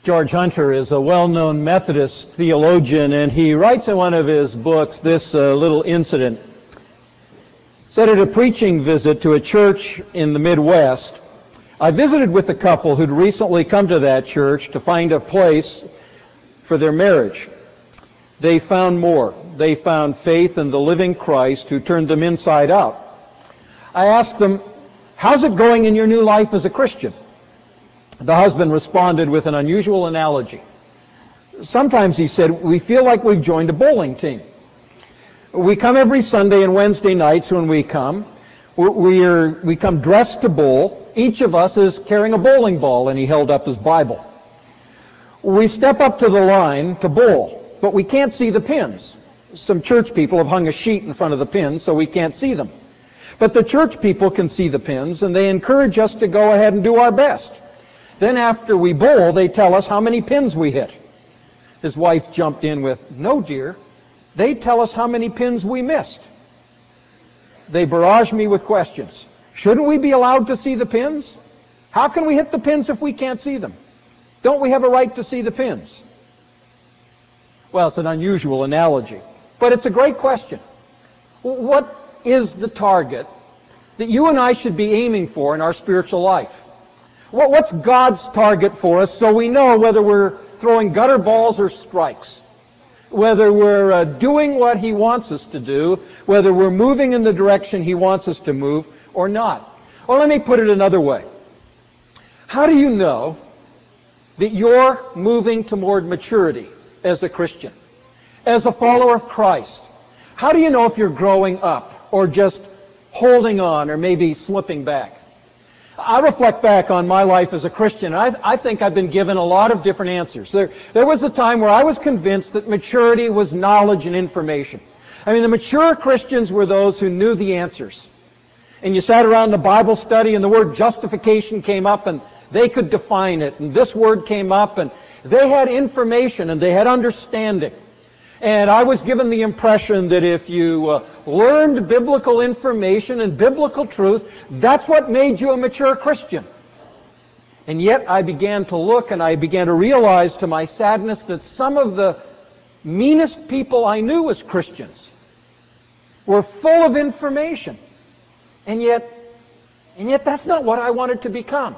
George Hunter is a well-known Methodist theologian, and he writes in one of his books this little incident. He said, at a preaching visit to a church in the Midwest, I visited with a couple who'd recently come to that church to find a place for their marriage. They found more. They found faith in the living Christ who turned them inside out. I asked them, how's it going in your new life as a Christian? The husband responded with an unusual analogy. Sometimes, he said, we feel like we've joined a bowling team. We come every Sunday and Wednesday nights when we come. We come dressed to bowl. Each of us is carrying a bowling ball, and he held up his Bible. We step up to the line to bowl, but we can't see the pins. Some church people have hung a sheet in front of the pins so we can't see them. But the church people can see the pins, and they encourage us to go ahead and do our best. Then after we bowl, they tell us how many pins we hit. His wife jumped in with, no, dear, they tell us how many pins we missed. They barrage me with questions. Shouldn't we be allowed to see the pins? How can we hit the pins if we can't see them? Don't we have a right to see the pins? Well, it's an unusual analogy, but it's a great question. What is the target that you and I should be aiming for in our spiritual life? What's God's target for us so we know whether we're throwing gutter balls or strikes, whether we're doing what He wants us to do, whether we're moving in the direction He wants us to move or not? Or let me put it another way. How do you know that you're moving toward maturity as a Christian, as a follower of Christ? How do you know if you're growing up or just holding on or maybe slipping back? I reflect back on my life as a Christian, and I think I've been given a lot of different answers. There was a time where I was convinced that maturity was knowledge and information. I mean, the mature Christians were those who knew the answers. And you sat around the Bible study, and the word justification came up, and they could define it. And this word came up, and they had information, and they had understanding. And I was given the impression that if you learned biblical information and biblical truth, that's what made you a mature Christian. And yet I began to look and I began to realize to my sadness that some of the meanest people I knew as Christians were full of information. And yet that's not what I wanted to become.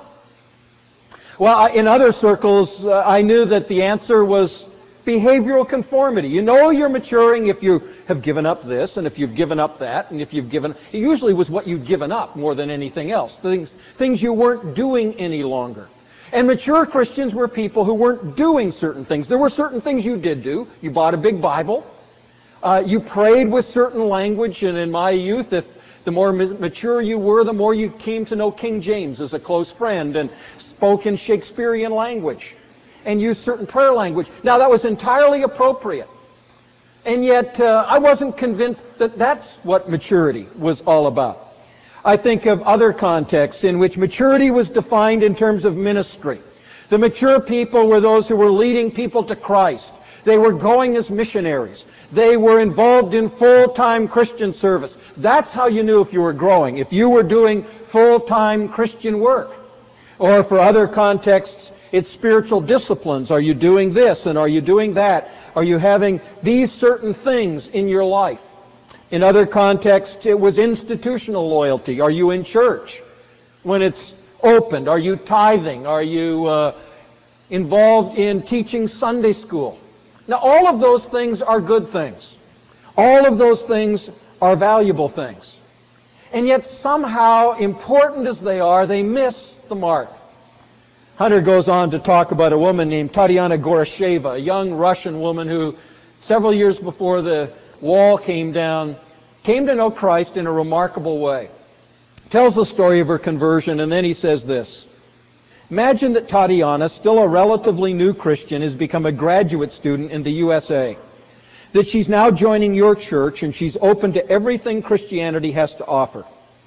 Well, in other circles, I knew that the answer was behavioral conformity. You know you're maturing if you have given up this, and if you've given up that, and if you've given... It usually was what you'd given up more than anything else. Things you weren't doing any longer. And mature Christians were people who weren't doing certain things. There were certain things you did do. You bought a big Bible. You prayed with certain language, and in my youth, the more mature you were, the more you came to know King James as a close friend and spoke in Shakespearean language and used certain prayer language. Now, that was entirely appropriate. And yet, I wasn't convinced that that's what maturity was all about. I think of other contexts in which maturity was defined in terms of ministry. The mature people were those who were leading people to Christ. They were going as missionaries. They were involved in full-time Christian service. That's how you knew if you were growing, if you were doing full-time Christian work. Or for other contexts, it's spiritual disciplines. Are you doing this and are you doing that? Are you having these certain things in your life? In other contexts, it was institutional loyalty. Are you in church when it's opened? Are you tithing? Are you involved in teaching Sunday school? Now, all of those things are good things. All of those things are valuable things. And yet, somehow, important as they are, they miss the mark. Hunter goes on to talk about a woman named Tatiana Gorosheva, a young Russian woman who, several years before the wall came down, came to know Christ in a remarkable way. Tells the story of her conversion, and then he says this. Imagine that Tatiana, still a relatively new Christian, has become a graduate student in the USA. That she's now joining your church and she's open to everything Christianity has to offer.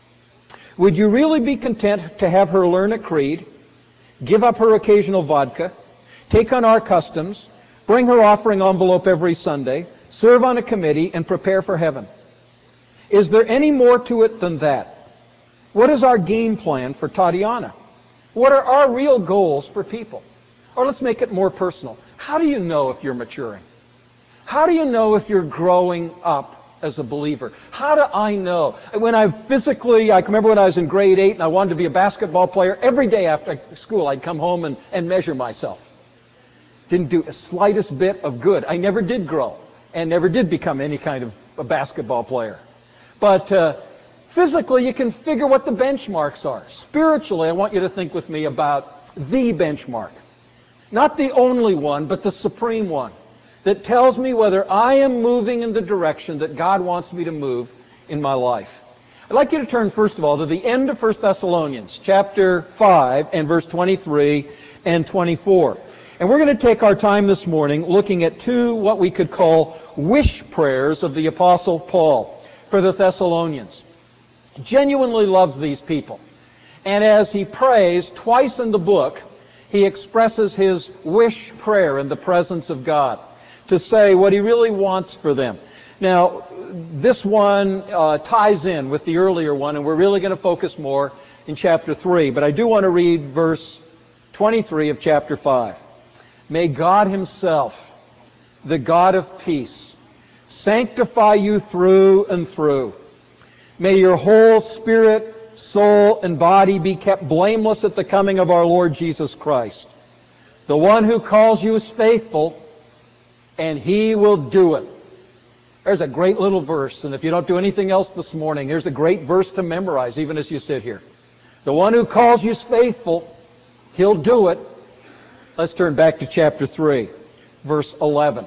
Would you really be content to have her learn a creed, give up her occasional vodka, take on our customs, bring her offering envelope every Sunday, serve on a committee, and prepare for heaven? Is there any more to it than that? What is our game plan for Tatiana? What are our real goals for people? Or let's make it more personal. How do you know if you're maturing? How do you know if you're growing up as a believer? How do I know? When I remember when I was in grade 8 and I wanted to be a basketball player, every day after school I'd come home and measure myself. Didn't do a slightest bit of good. I never did grow and never did become any kind of a basketball player. But physically, you can figure what the benchmarks are. Spiritually, I want you to think with me about the benchmark. Not the only one, but the supreme one that tells me whether I am moving in the direction that God wants me to move in my life. I'd like you to turn, first of all, to the end of 1 Thessalonians, chapter 5, and verse 23 and 24. And we're going to take our time this morning looking at two what we could call wish prayers of the Apostle Paul for the Thessalonians. He genuinely loves these people. And as he prays twice in the book, he expresses his wish prayer in the presence of God to say what he really wants for them. Now, this one ties in with the earlier one, and we're really going to focus more in chapter 3. But I do want to read verse 23 of chapter 5. May God himself, the God of peace, sanctify you through and through. May your whole spirit, soul, and body be kept blameless at the coming of our Lord Jesus Christ. The one who calls you is faithful, and he will do it. There's a great little verse, and if you don't do anything else this morning, there's a great verse to memorize even as you sit here. The one who calls you is faithful, he'll do it. Let's turn back to chapter 3, verse 11.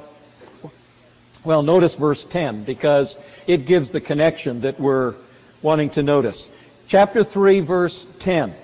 Well, notice verse 10, because it gives the connection that we're wanting to notice. Chapter 3, verse 10.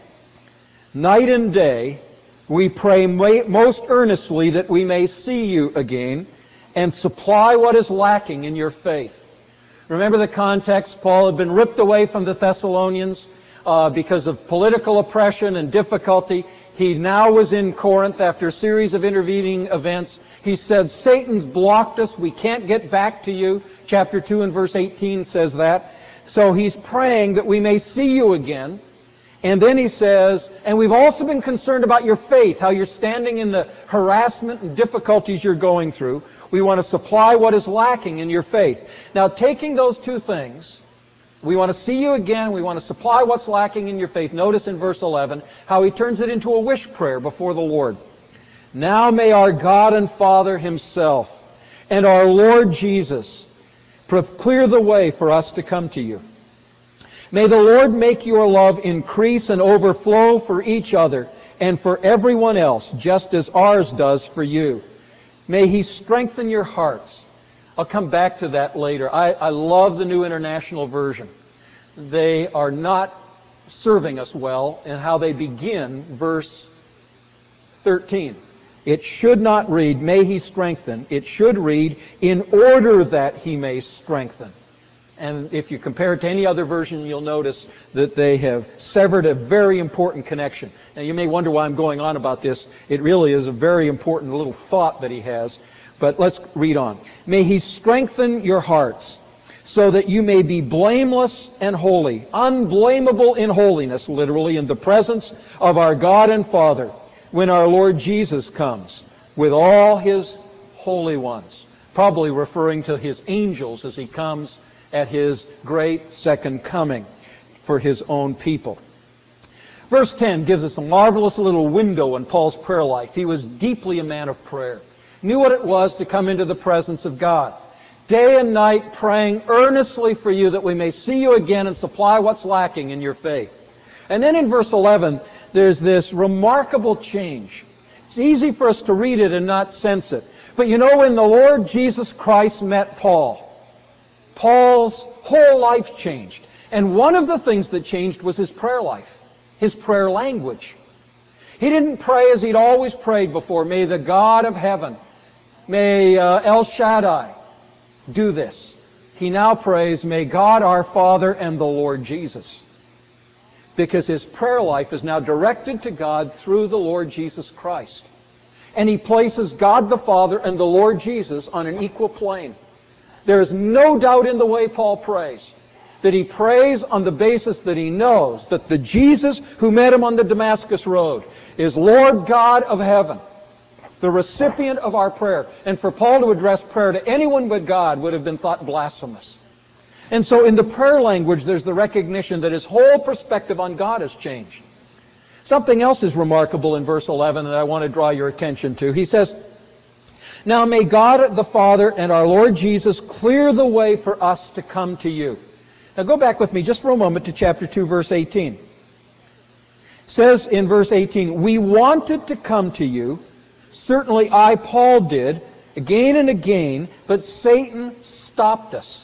Night and day we pray most earnestly that we may see you again and supply what is lacking in your faith. Remember the context. Paul had been ripped away from the Thessalonians because of political oppression and difficulty. He now was in Corinth after a series of intervening events. He said, Satan's blocked us. We can't get back to you. Chapter 2 and verse 18 says that. So he's praying that we may see you again. And then he says, and we've also been concerned about your faith, how you're standing in the harassment and difficulties you're going through. We want to supply what is lacking in your faith. Now, taking those two things, we want to see you again. We want to supply what's lacking in your faith. Notice in verse 11 how he turns it into a wish prayer before the Lord. Now may our God and Father himself and our Lord Jesus clear the way for us to come to you. May the Lord make your love increase and overflow for each other and for everyone else, just as ours does for you. May he strengthen your hearts. I'll come back to that later. I love the New International Version. They are not serving us well in how they begin verse 13. It should not read, may he strengthen. It should read, in order that he may strengthen. And if you compare it to any other version, you'll notice that they have severed a very important connection. Now, you may wonder why I'm going on about this. It really is a very important little thought that he has. But let's read on. May he strengthen your hearts so that you may be blameless and holy, unblameable in holiness, literally, in the presence of our God and Father when our Lord Jesus comes with all his holy ones, probably referring to his angels as he comes at his great second coming for his own people. Verse 10 gives us a marvelous little window in Paul's prayer life. He was deeply a man of prayer. Knew what it was to come into the presence of God. Day and night praying earnestly for you that we may see you again and supply what's lacking in your faith. And then in verse 11, there's this remarkable change. It's easy for us to read it and not sense it. But you know, when the Lord Jesus Christ met Paul, Paul's whole life changed. And one of the things that changed was his prayer life, his prayer language. He didn't pray as he'd always prayed before. May the God of heaven, may El Shaddai do this. He now prays, may God our Father and the Lord Jesus. Because his prayer life is now directed to God through the Lord Jesus Christ. And he places God the Father and the Lord Jesus on an equal plane. There is no doubt in the way Paul prays that he prays on the basis that he knows that the Jesus who met him on the Damascus Road is Lord God of heaven the recipient of our prayer. And for Paul to address prayer to anyone but God would have been thought blasphemous. And so in the prayer language, there's the recognition that his whole perspective on God has changed. Something else is remarkable in verse 11 that I want to draw your attention to. He says, "Now may God the Father and our Lord Jesus clear the way for us to come to you." Now go back with me just for a moment to chapter 2, verse 18. It says in verse 18, "We wanted to come to you, certainly I, Paul, did, again and again, but Satan stopped us."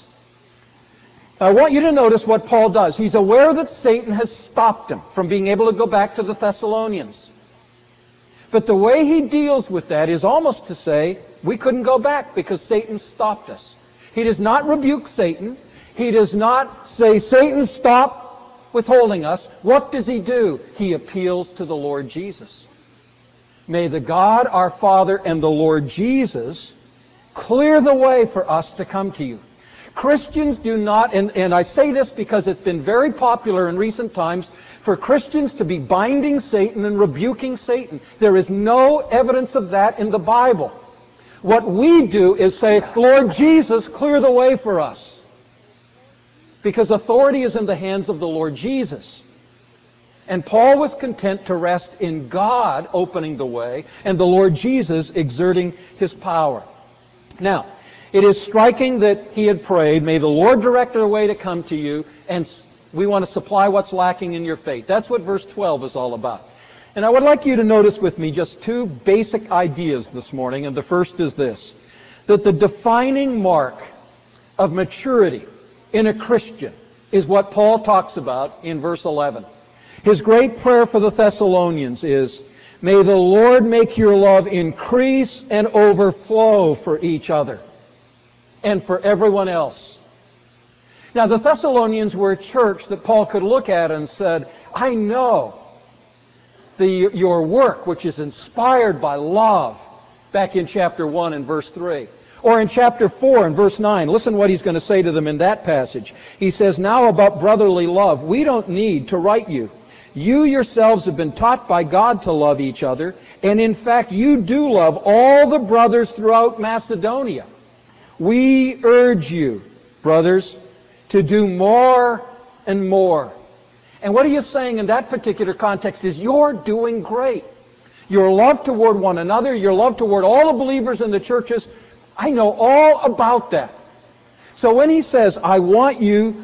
I want you to notice what Paul does. He's aware that Satan has stopped him from being able to go back to the Thessalonians. But the way he deals with that is almost to say, we couldn't go back because Satan stopped us. He does not rebuke Satan. He does not say, "Satan, stop withholding us." What does he do? He appeals to the Lord Jesus. May the God, our Father, and the Lord Jesus clear the way for us to come to you. Christians do not, and I say this because it's been very popular in recent times for Christians to be binding Satan and rebuking Satan. There is no evidence of that in the Bible. What we do is say, "Lord Jesus, clear the way for us." Because authority is in the hands of the Lord Jesus. And Paul was content to rest in God opening the way and the Lord Jesus exerting his power. Now, it is striking that he had prayed, "May the Lord direct our way to come to you, and we want to supply what's lacking in your faith." That's what verse 12 is all about. And I would like you to notice with me just two basic ideas this morning, and the first is this, that the defining mark of maturity in a Christian is what Paul talks about in verse 11. His great prayer for the Thessalonians is, "May the Lord make your love increase and overflow for each other and for everyone else." Now, the Thessalonians were a church that Paul could look at and said, "I know your work, which is inspired by love," back in chapter 1 and verse 3. Or in chapter 4 and verse 9, listen what he's going to say to them in that passage. He says, "Now about brotherly love, we don't need to write you. You yourselves have been taught by God to love each other, and in fact you do love all the brothers throughout Macedonia. We urge you, brothers, to do more and more." And what he is saying in that particular context is, you're doing great. Your love toward one another, your love toward all the believers in the churches, I know all about that. So when he says, I want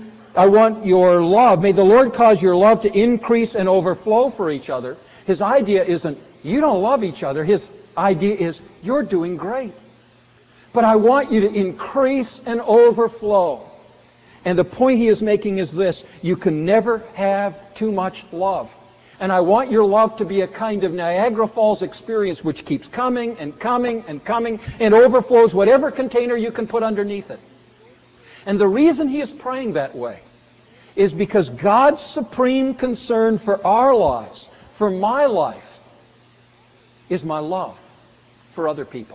your love, may the Lord cause your love to increase and overflow for each other, his idea isn't, you don't love each other. His idea is, you're doing great. But I want you to increase and overflow. And the point he is making is this, you can never have too much love. And I want your love to be a kind of Niagara Falls experience which keeps coming and coming and coming and overflows whatever container you can put underneath it. And the reason he is praying that way is because God's supreme concern for our lives, for my life, is my love for other people.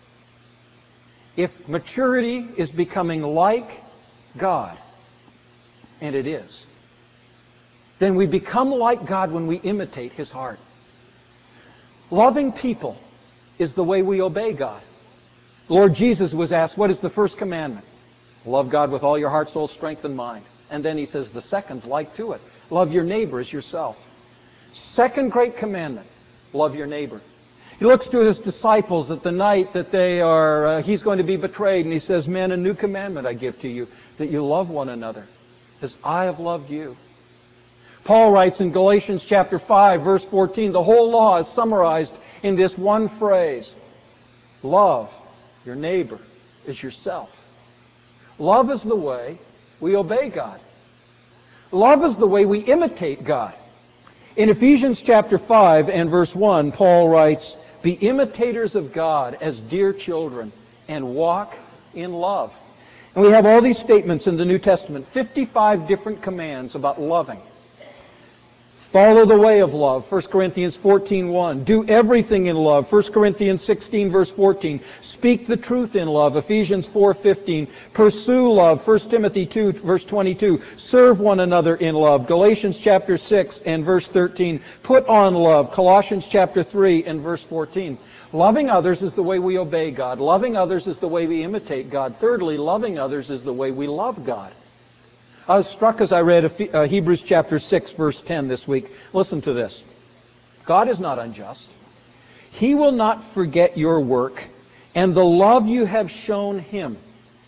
If maturity is becoming like God, and it is, then we become like God when we imitate his heart. Loving people is the way we obey God. Lord Jesus was asked, what is the first commandment? Love God with all your heart, soul, strength, and mind. And then he says the second's like to it. Love your neighbor as yourself. Second great commandment, love your neighbor. He looks to his disciples at the night that he's going to be betrayed, and he says, "Men, a new commandment I give to you, that you love one another as I have loved you." Paul writes in Galatians chapter 5, verse 14, the whole law is summarized in this one phrase, love your neighbor as yourself. Love is the way we obey God. Love is the way we imitate God. In Ephesians chapter 5 and verse 1, Paul writes, "Be imitators of God as dear children, and walk in love." And we have all these statements in the New Testament, 55 different commands about loving. Follow the way of love, 1 Corinthians 14:1. Do everything in love, 1 Corinthians 16, verse 14. Speak the truth in love, Ephesians 4:15. Pursue love, 1 Timothy 2, verse 22. Serve one another in love, Galatians chapter 6 and verse 13. Put on love, Colossians chapter 3 and verse 14. Loving others is the way we obey God. Loving others is the way we imitate God. Thirdly, loving others is the way we love God. I was struck as I read Hebrews chapter 6, verse 10 this week. Listen to this. God is not unjust. He will not forget your work and the love you have shown Him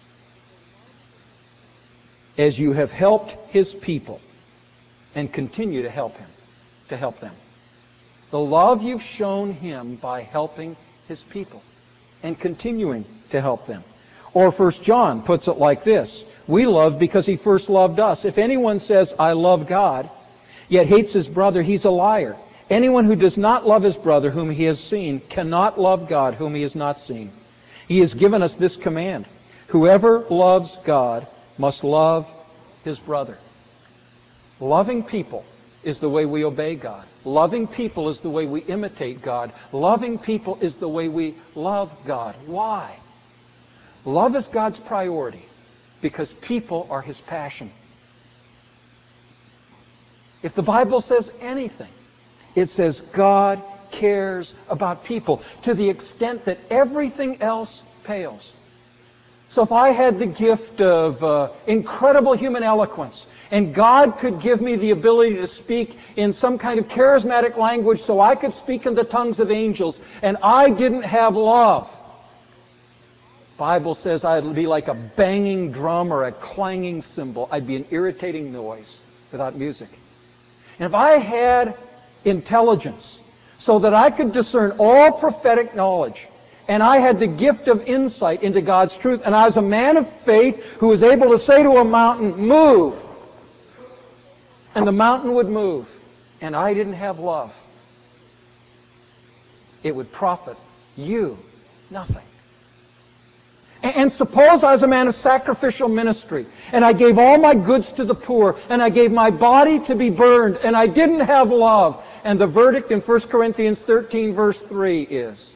as you have helped His people and continue to help them. The love you've shown Him by helping His people and continuing to help them. Or 1 John puts it like this. We love because He first loved us. If anyone says, I love God, yet hates his brother, he's a liar. Anyone who does not love his brother whom he has seen cannot love God whom he has not seen. He has given us this command. Whoever loves God must love his brother. Loving people is the way we obey God. Loving people is the way we imitate God. Loving people is the way we love God. Why? Love is God's priority because people are His passion. If the Bible says anything, it says God cares about people to the extent that everything else pales. So if I had the gift of incredible human eloquence, and God could give me the ability to speak in some kind of charismatic language so I could speak in the tongues of angels, and I didn't have love, the Bible says I'd be like a banging drum or a clanging cymbal. I'd be an irritating noise without music. And if I had intelligence so that I could discern all prophetic knowledge, and I had the gift of insight into God's truth, and I was a man of faith who was able to say to a mountain, move, and the mountain would move, and I didn't have love, it would profit you nothing. And suppose I was a man of sacrificial ministry, and I gave all my goods to the poor, and I gave my body to be burned, and I didn't have love. And the verdict in 1 Corinthians 13, verse 3 is,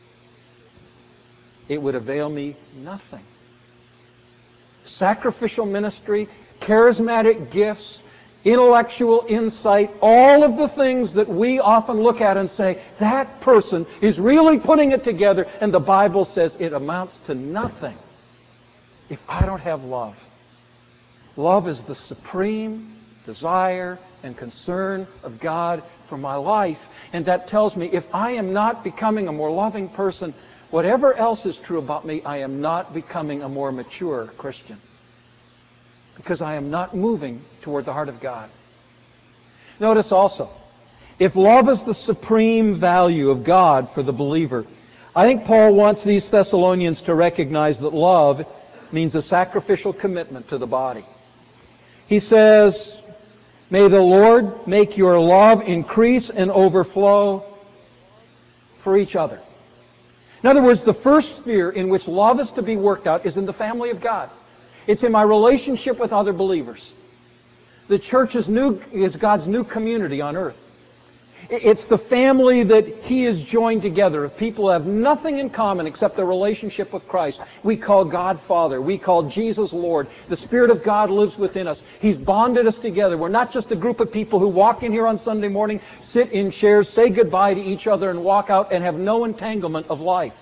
it would avail me nothing. Sacrificial ministry, charismatic gifts, intellectual insight, all of the things that we often look at and say, that person is really putting it together, and the Bible says it amounts to nothing if I don't have love. Love is the supreme desire and concern of God for my life, and that tells me if I am not becoming a more loving person, whatever else is true about me, I am not becoming a more mature Christian. Because I am not moving toward the heart of God. Notice also, if love is the supreme value of God for the believer, I think Paul wants these Thessalonians to recognize that love means a sacrificial commitment to the body. He says, may the Lord make your love increase and overflow for each other. In other words, the first sphere in which love is to be worked out is in the family of God. It's in my relationship with other believers. The church is God's new community on earth. It's the family that He has joined together of people who have nothing in common except their relationship with Christ. We call God Father. We call Jesus Lord. The Spirit of God lives within us. He's bonded us together. We're not just a group of people who walk in here on Sunday morning, sit in chairs, say goodbye to each other, and walk out and have no entanglement of life.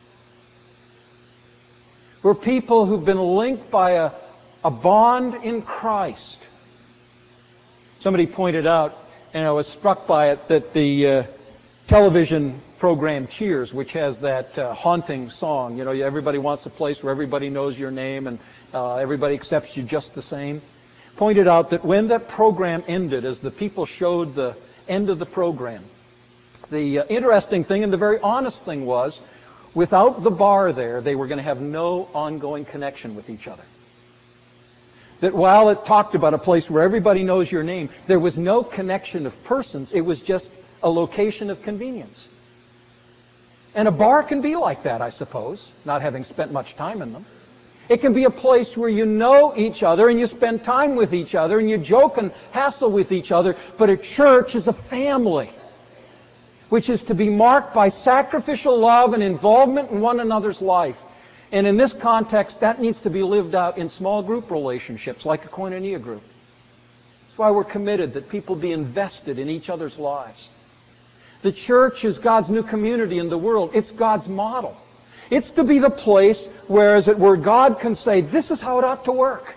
We're people who've been linked by a bond in Christ. Somebody pointed out, and I was struck by it, that the television program Cheers, which has that haunting song, you know, everybody wants a place where everybody knows your name and everybody accepts you just the same, pointed out that when that program ended, as the people showed the end of the program, the interesting thing and the very honest thing was, without the bar there, they were going to have no ongoing connection with each other. That while it talked about a place where everybody knows your name, there was no connection of persons. It was just a location of convenience. And a bar can be like that, I suppose, not having spent much time in them. It can be a place where you know each other and you spend time with each other and you joke and hassle with each other. But a church is a family, which is to be marked by sacrificial love and involvement in one another's life. And in this context, that needs to be lived out in small group relationships, like a koinonia group. That's why we're committed that people be invested in each other's lives. The church is God's new community in the world. It's God's model. It's to be the place where, as it were, God can say, this is how it ought to work.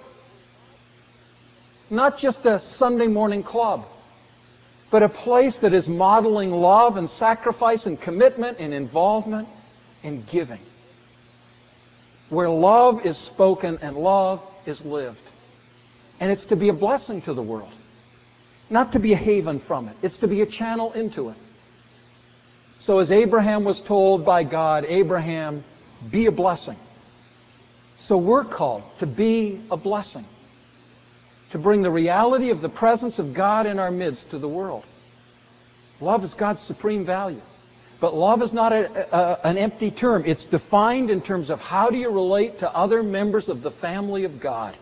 Not just a Sunday morning club, but a place that is modeling love and sacrifice and commitment and involvement and giving. Where love is spoken and love is lived. And it's to be a blessing to the world. Not to be a haven from it. It's to be a channel into it. So as Abraham was told by God, Abraham, be a blessing. So we're called to be a blessing. To bring the reality of the presence of God in our midst to the world. Love is God's supreme value. But love is not an empty term. It's defined in terms of how do you relate to other members of the family of God.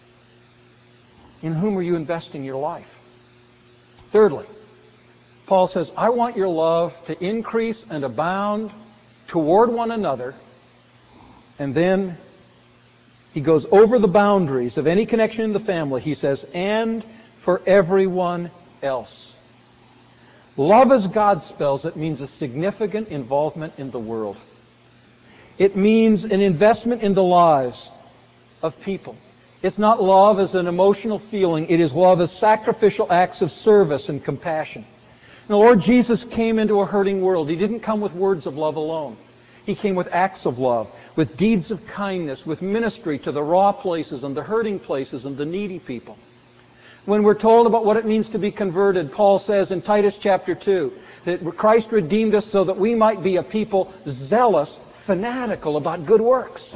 In whom are you investing your life? Thirdly, Paul says, I want your love to increase and abound toward one another. And then he goes over the boundaries of any connection in the family. He says, and for everyone else. Love, as God spells it, means a significant involvement in the world. It means an investment in the lives of people. It's not love as an emotional feeling. It is love as sacrificial acts of service and compassion. And the Lord Jesus came into a hurting world. He didn't come with words of love alone. He came with acts of love, with deeds of kindness, with ministry to the raw places and the hurting places and the needy people. When we're told about what it means to be converted, Paul says in Titus chapter 2 that Christ redeemed us so that we might be a people zealous, fanatical about good works.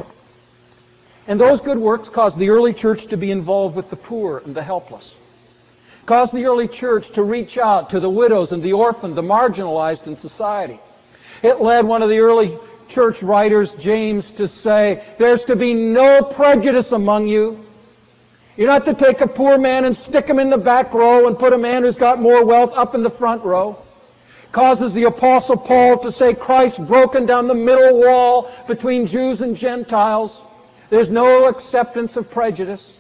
And those good works caused the early church to be involved with the poor and the helpless. Caused the early church to reach out to the widows and the orphaned, the marginalized in society. It led one of the early church writers, James, to say, there's to be no prejudice among you. You're not to take a poor man and stick him in the back row and put a man who's got more wealth up in the front row. Causes the Apostle Paul to say Christ broken down the middle wall between Jews and Gentiles. There's no acceptance of prejudice.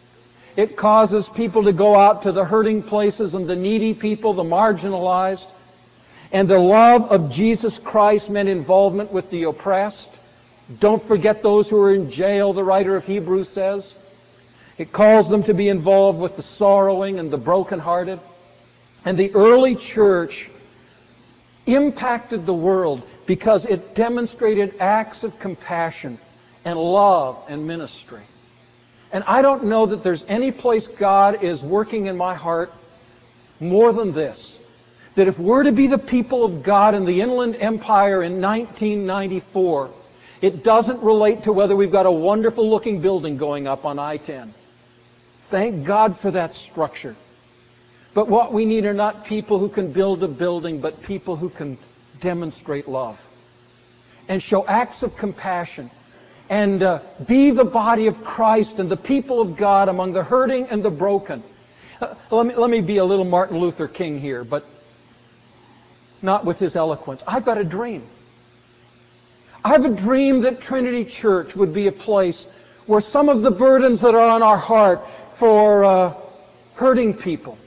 It causes people to go out to the hurting places and the needy people, the marginalized. And the love of Jesus Christ meant involvement with the oppressed. Don't forget those who are in jail, the writer of Hebrews says. It calls them to be involved with the sorrowing and the brokenhearted. And the early church impacted the world because it demonstrated acts of compassion and love and ministry. And I don't know that there's any place God is working in my heart more than this. That if we're to be the people of God in the Inland Empire in 1994, it doesn't relate to whether we've got a wonderful looking building going up on I-10. Thank God for that structure. But what we need are not people who can build a building, but people who can demonstrate love and show acts of compassion and be the body of Christ and the people of God among the hurting and the broken. Let me be a little Martin Luther King here, but not with his eloquence. I've got a dream. I have a dream that Trinity Church would be a place where some of the burdens that are on our heart for hurting people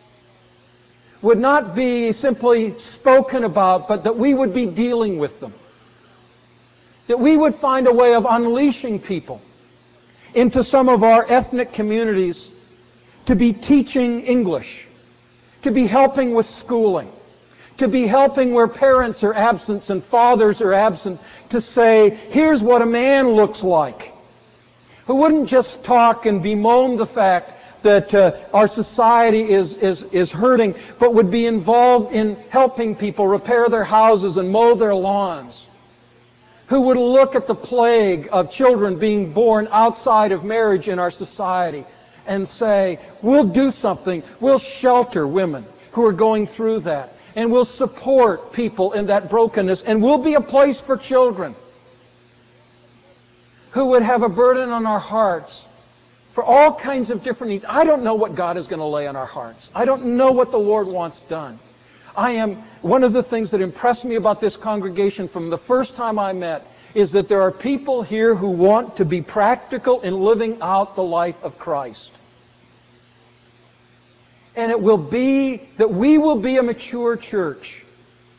would not be simply spoken about, but that we would be dealing with them. That we would find a way of unleashing people into some of our ethnic communities to be teaching English, to be helping with schooling, to be helping where parents are absent and fathers are absent, to say, here's what a man looks like. Who wouldn't just talk and bemoan the fact that our society is hurting, but would be involved in helping people repair their houses and mow their lawns. Who would look at the plague of children being born outside of marriage in our society and say, we'll do something, we'll shelter women who are going through that, and we'll support people in that brokenness, and we'll be a place for children. Who would have a burden on our hearts for all kinds of different needs. I don't know what God is going to lay on our hearts. I don't know what the Lord wants done. One of the things that impressed me about this congregation from the first time I met is that there are people here who want to be practical in living out the life of Christ. And it will be that we will be a mature church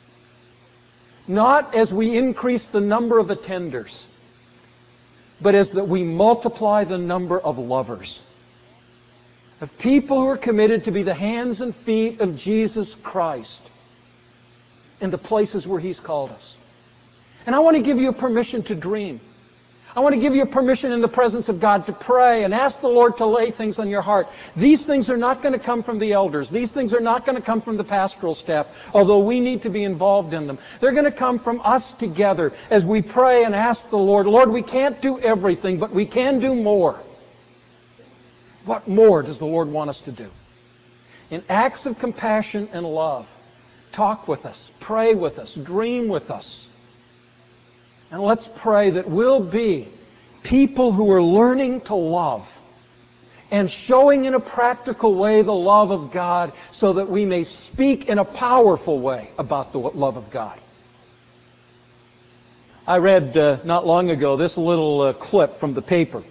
not as we increase the number of attenders, but as that we multiply the number of lovers, of people who are committed to be the hands and feet of Jesus Christ in the places where He's called us. And I want to give you permission to dream. I want to give you permission in the presence of God to pray and ask the Lord to lay things on your heart. These things are not going to come from the elders. These things are not going to come from the pastoral staff, although we need to be involved in them. They're going to come from us together as we pray and ask the Lord, Lord, we can't do everything, but we can do more. What more does the Lord want us to do? In acts of compassion and love, talk with us, pray with us, dream with us. And let's pray that we'll be people who are learning to love and showing in a practical way the love of God so that we may speak in a powerful way about the love of God. I read not long ago this little clip from the paper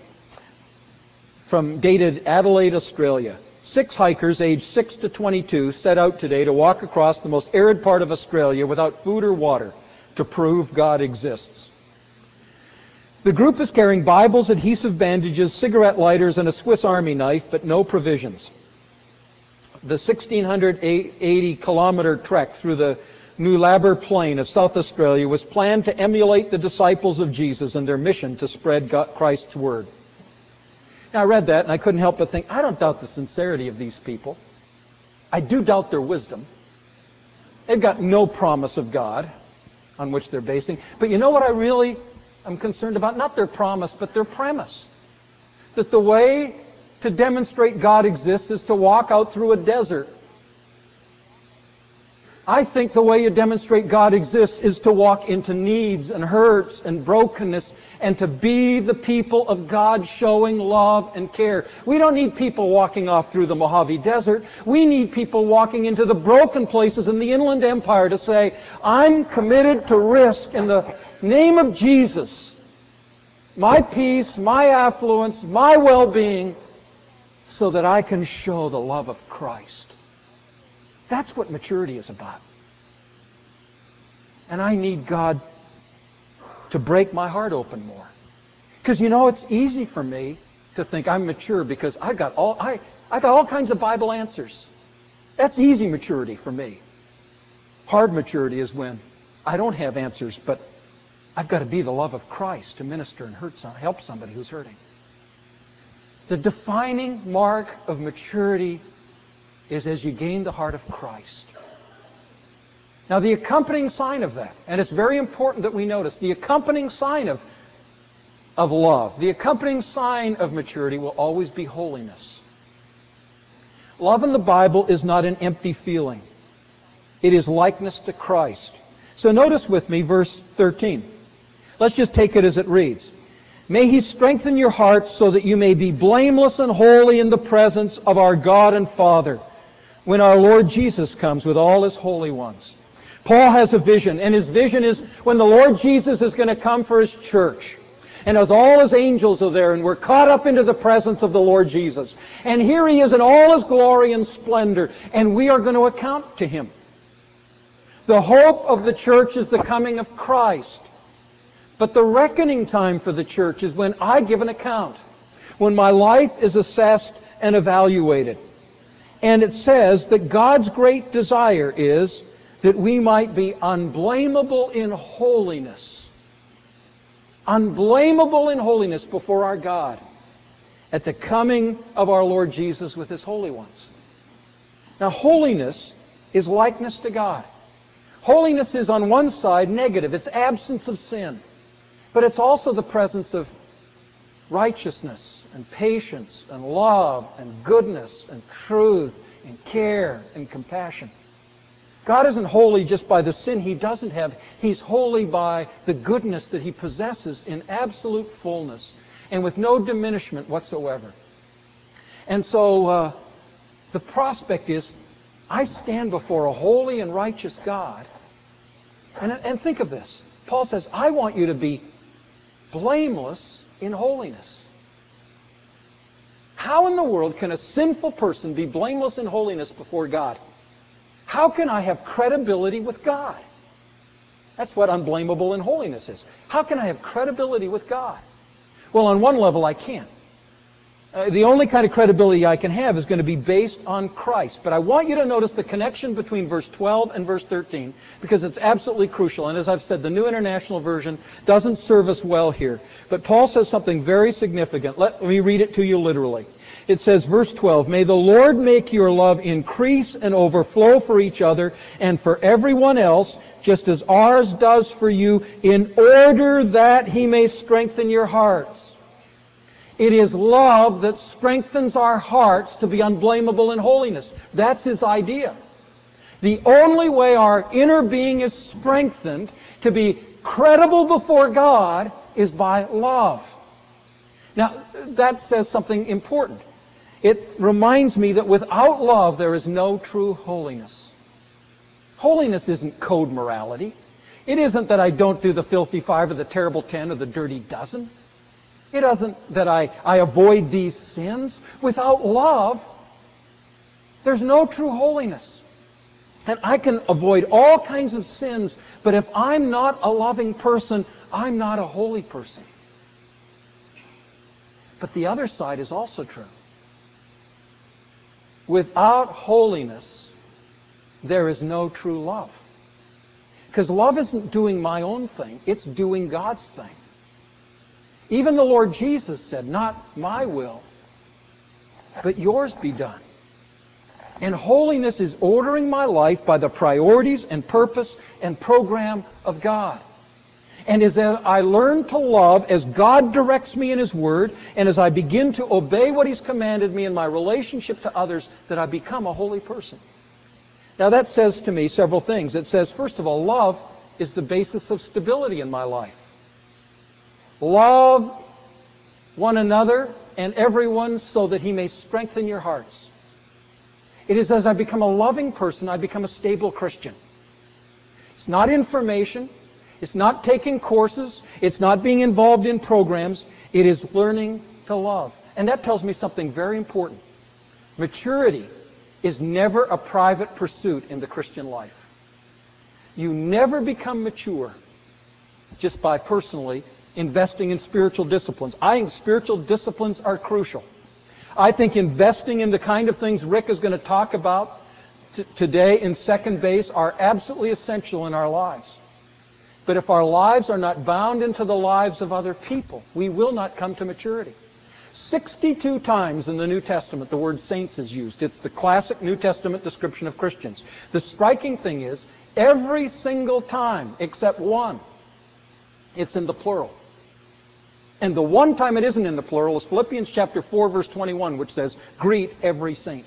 dated Adelaide, Australia. 6 hikers aged 6 to 22 set out today to walk across the most arid part of Australia without food or water to prove God exists. The group is carrying Bibles, adhesive bandages, cigarette lighters, and a Swiss Army knife, but no provisions. The 1,680-kilometer trek through the Nullarbor Plain of South Australia was planned to emulate the disciples of Jesus and their mission to spread Christ's Word. Now, I read that, and I couldn't help but think, I don't doubt the sincerity of these people. I do doubt their wisdom. They've got no promise of God on which they're basing. But you know what I'm concerned about? Not their promise, but their premise. That the way to demonstrate God exists is to walk out through a desert. I think the way you demonstrate God exists is to walk into needs and hurts and brokenness and to be the people of God showing love and care. We don't need people walking off through the Mojave Desert. We need people walking into the broken places in the Inland Empire to say, I'm committed to risk in the name of Jesus my peace, my affluence, my well-being, so that I can show the love of Christ. That's what maturity is about. And I need God to break my heart open more. Because it's easy for me to think I'm mature because I got all kinds of Bible answers. That's easy maturity for me. Hard maturity is when I don't have answers, but I've got to be the love of Christ to minister and help somebody who's hurting. The defining mark of maturity is as you gain the heart of Christ. Now, the accompanying sign of that, and it's very important that we notice, the accompanying sign of love, the accompanying sign of maturity will always be holiness. Love in the Bible is not an empty feeling. It is likeness to Christ. So notice with me verse 13. Let's just take it as it reads. May He strengthen your hearts so that you may be blameless and holy in the presence of our God and Father when our Lord Jesus comes with all His holy ones. Paul has a vision, and his vision is when the Lord Jesus is going to come for His church. And as all His angels are there, and we're caught up into the presence of the Lord Jesus. And here He is in all His glory and splendor, and we are going to account to Him. The hope of the church is the coming of Christ. But the reckoning time for the church is when I give an account, when my life is assessed and evaluated. And it says that God's great desire is that we might be unblameable in holiness. Unblameable in holiness before our God at the coming of our Lord Jesus with His holy ones. Now, holiness is likeness to God. Holiness is on one side negative. It's absence of sin. But it's also the presence of righteousness and patience and love and goodness and truth and care and compassion. God isn't holy just by the sin He doesn't have. He's holy by the goodness that He possesses in absolute fullness and with no diminishment whatsoever. And so the prospect is, I stand before a holy and righteous God. And think of this. Paul says, I want you to be blameless in holiness. How in the world can a sinful person be blameless in holiness before God? How can I have credibility with God? That's what unblameable in holiness is. How can I have credibility with God? Well, on one level, I can't. The only kind of credibility I can have is going to be based on Christ. But I want you to notice the connection between verse 12 and verse 13, because it's absolutely crucial. And as I've said, the New International Version doesn't serve us well here. But Paul says something very significant. Let me read it to you literally. It says, verse 12, "May the Lord make your love increase and overflow for each other and for everyone else, just as ours does for you, in order that He may strengthen your hearts." It is love that strengthens our hearts to be unblameable in holiness. That's his idea. The only way our inner being is strengthened to be credible before God is by love. Now, that says something important. It reminds me that without love, there is no true holiness. Holiness isn't code morality. It isn't that I don't do the filthy 5 or the terrible 10 or the dirty dozen. It isn't that I avoid these sins. Without love, there's no true holiness. And I can avoid all kinds of sins, but if I'm not a loving person, I'm not a holy person. But the other side is also true. Without holiness, there is no true love. Because love isn't doing my own thing, it's doing God's thing. Even the Lord Jesus said, "Not my will, but yours be done." And holiness is ordering my life by the priorities and purpose and program of God. And as I learn to love as God directs me in His Word, and as I begin to obey what He's commanded me in my relationship to others, that I become a holy person. Now that says to me several things. It says, first of all, love is the basis of stability in my life. Love one another and everyone so that He may strengthen your hearts. It is as I become a loving person, I become a stable Christian. It's not information. It's not taking courses. It's not being involved in programs. It is learning to love. And that tells me something very important. Maturity is never a private pursuit in the Christian life. You never become mature just by personally investing in spiritual disciplines. I think spiritual disciplines are crucial. I think investing in the kind of things Rick is going to talk about today in second base are absolutely essential in our lives. But if our lives are not bound into the lives of other people, we will not come to maturity. 62 times in the New Testament the word saints is used. It's the classic New Testament description of Christians. The striking thing is, every single time except one, it's in the plural. And the one time it isn't in the plural is Philippians chapter 4, verse 21, which says, "Greet every saint."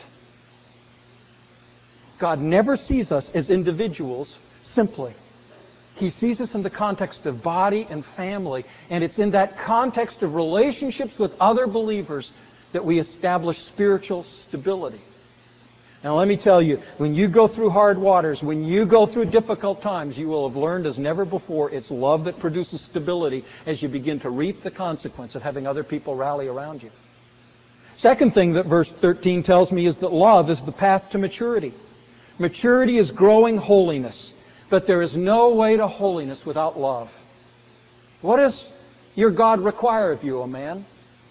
God never sees us as individuals simply. He sees us in the context of body and family, and it's in that context of relationships with other believers that we establish spiritual stability. Now let me tell you, when you go through hard waters, when you go through difficult times, you will have learned as never before it's love that produces stability as you begin to reap the consequence of having other people rally around you. Second thing that verse 13 tells me is that love is the path to maturity. Maturity is growing holiness, but there is no way to holiness without love. What does your God require of you, O man?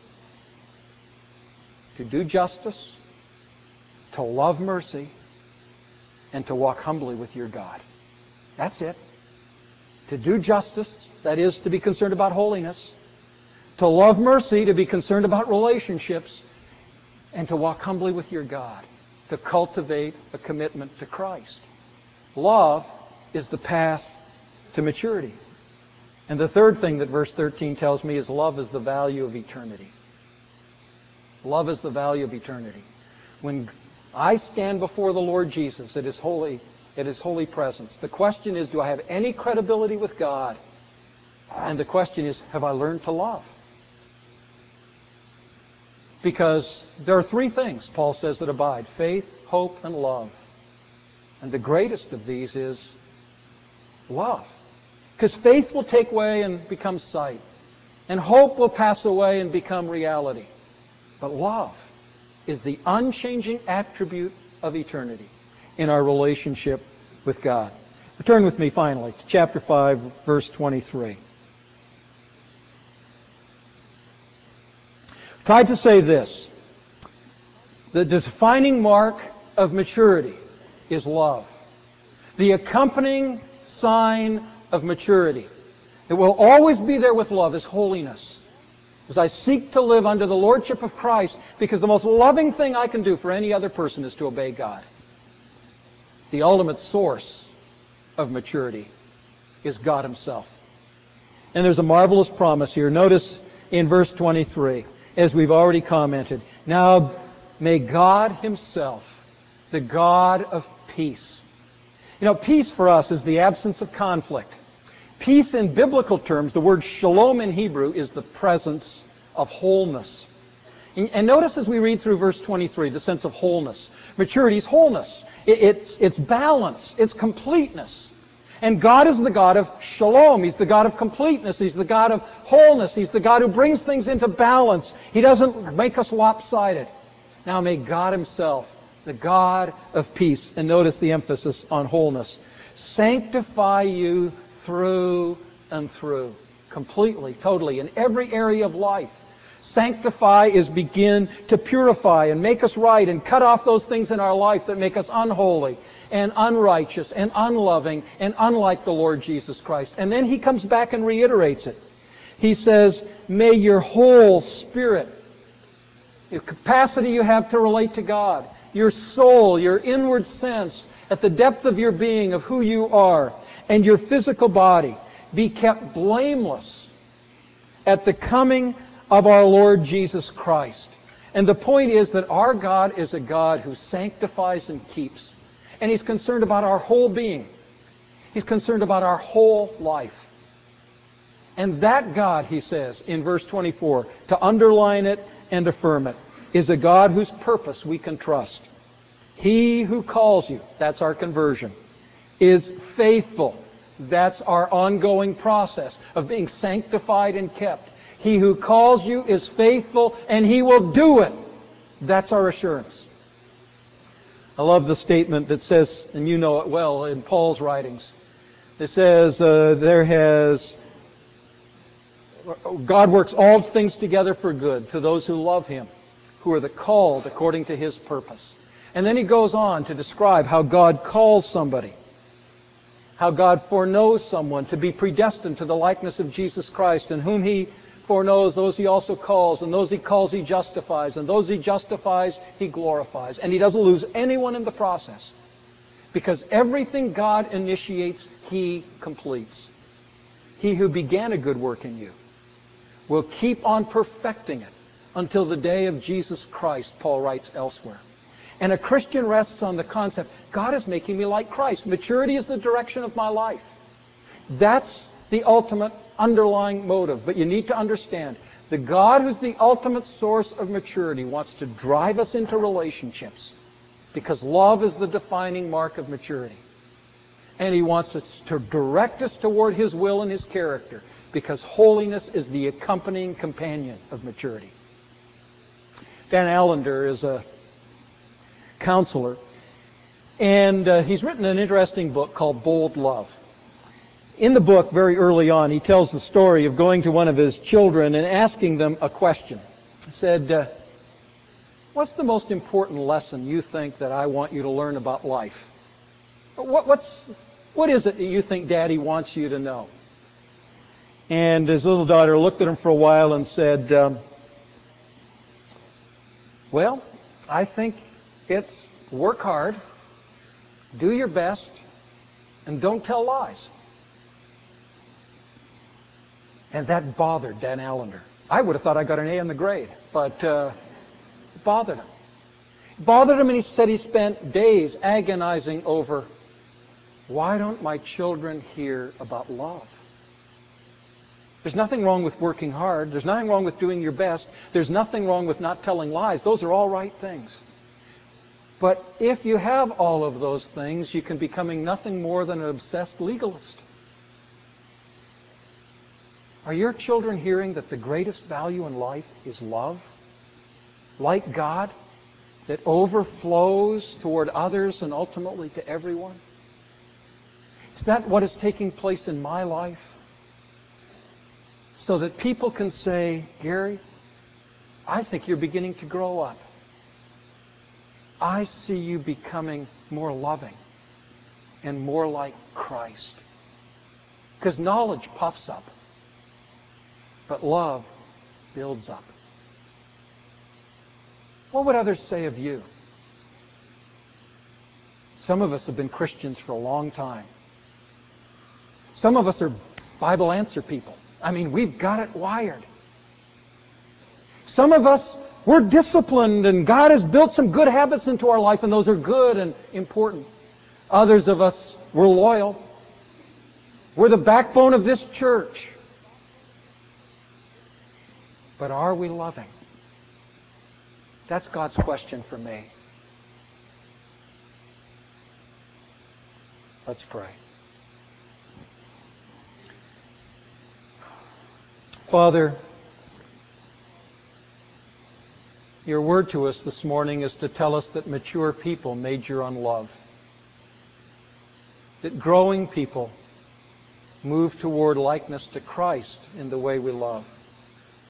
To do justice, to love mercy, and to walk humbly with your God. That's it. To do justice, that is to be concerned about holiness. To love mercy, to be concerned about relationships. And to walk humbly with your God. To cultivate a commitment to Christ. Love is the path to maturity. And the third thing that verse 13 tells me is love is the value of eternity. Love is the value of eternity. When I stand before the Lord Jesus at His holy presence, the question is, do I have any credibility with God? And the question is, have I learned to love? Because there are three things, Paul says, that abide: faith, hope, and love. And the greatest of these is love. Because faith will take away and become sight. And hope will pass away and become reality. But love is the unchanging attribute of eternity in our relationship with God. Turn with me finally to chapter 5, verse 23. Tried to say this: the defining mark of maturity is love. The accompanying sign of maturity, it will always be there with love, is holiness. As I seek to live under the lordship of Christ, because the most loving thing I can do for any other person is to obey God. The ultimate source of maturity is God Himself. And there's a marvelous promise here. Notice in verse 23, as we've already commented, now may God Himself, the God of peace. You know, peace for us is the absence of conflict. Peace in biblical terms, the word shalom in Hebrew, is the presence of wholeness. And notice as we read through verse 23, the sense of wholeness. Maturity is wholeness. It's balance. It's completeness. And God is the God of shalom. He's the God of completeness. He's the God of wholeness. He's the God who brings things into balance. He doesn't make us lopsided. Now may God Himself, the God of peace, and notice the emphasis on wholeness, sanctify you through and through, completely, totally, in every area of life. Sanctify is begin to purify and make us right and cut off those things in our life that make us unholy and unrighteous and unloving and unlike the Lord Jesus Christ. And then He comes back and reiterates it. He says, may your whole spirit, the capacity you have to relate to God, your soul, your inward sense, at the depth of your being, of who you are, and your physical body, be kept blameless at the coming of our Lord Jesus Christ. And the point is that our God is a God who sanctifies and keeps. And He's concerned about our whole being. He's concerned about our whole life. And that God, he says in verse 24, to underline it and affirm it, is a God whose purpose we can trust. He who calls you, that's our conversion, is faithful. That's our ongoing process of being sanctified and kept. He who calls you is faithful, and He will do it. That's our assurance. I love the statement that says, and you know it well in Paul's writings, it says, God works all things together for good to those who love Him, who are the called according to His purpose. And then he goes on to describe how God calls somebody, how God foreknows someone to be predestined to the likeness of Jesus Christ, and whom He foreknows, those He also calls, and those He calls He justifies, and those He justifies He glorifies. And He doesn't lose anyone in the process, because everything God initiates, He completes. He who began a good work in you will keep on perfecting it until the day of Jesus Christ, Paul writes elsewhere. And a Christian rests on the concept, God is making me like Christ. Maturity is the direction of my life. That's the ultimate underlying motive. But you need to understand, the God who's the ultimate source of maturity wants to drive us into relationships, because love is the defining mark of maturity. And He wants us to direct us toward His will and His character, because holiness is the accompanying companion of maturity. Dan Allender is a counselor, and he's written an interesting book called Bold Love. In the book, very early on, he tells the story of going to one of his children and asking them a question. He said, what's the most important lesson you think that I want you to learn about life? What is it that you think Daddy wants you to know? And his little daughter looked at him for a while and said, well, I think it's work hard, do your best, and don't tell lies. And that bothered Dan Allender. I would have thought I got an A in the grade, but it bothered him. It bothered him, and he said he spent days agonizing over, why don't my children hear about love? There's nothing wrong with working hard. There's nothing wrong with doing your best. There's nothing wrong with not telling lies. Those are all right things. But if you have all of those things, you can becoming nothing more than an obsessed legalist. Are your children hearing that the greatest value in life is love? Like God, that overflows toward others and ultimately to everyone? Is that what is taking place in my life? So that people can say, Gary, I think you're beginning to grow up. I see you becoming more loving and more like Christ. Because knowledge puffs up, but love builds up. What would others say of you? Some of us have been Christians for a long time. Some of us are Bible answer people. I mean, we've got it wired. Some of us, we're disciplined and God has built some good habits into our life and those are good and important. Others of us, we're loyal. We're the backbone of this church. But are we loving? That's God's question for me. Let's pray. Father, your word to us this morning is to tell us that mature people major on love. That growing people move toward likeness to Christ in the way we love.